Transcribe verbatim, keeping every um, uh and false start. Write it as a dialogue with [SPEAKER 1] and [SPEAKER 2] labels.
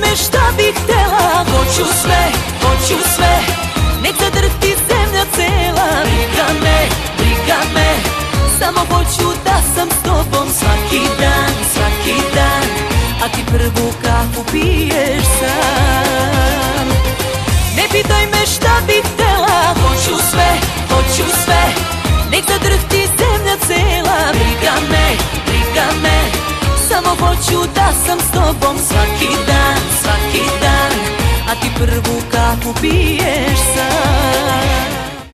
[SPEAKER 1] me šta bih htela. Hoću sve, hoću sve, nek zadrhti zemlja cela. Briga me, briga me, samo hoću da sam s tobom svaki dan, svaki dan. A ti prvu kafu piješ sam. Ne pitaj me šta bih htela. Hoću sve, hoću sve, nek zadrhti zemlja cela. Briga me, briga me, samo hoću da sam s tobom svaki dan, svaki dan. A ti prvu kafu piješ sam.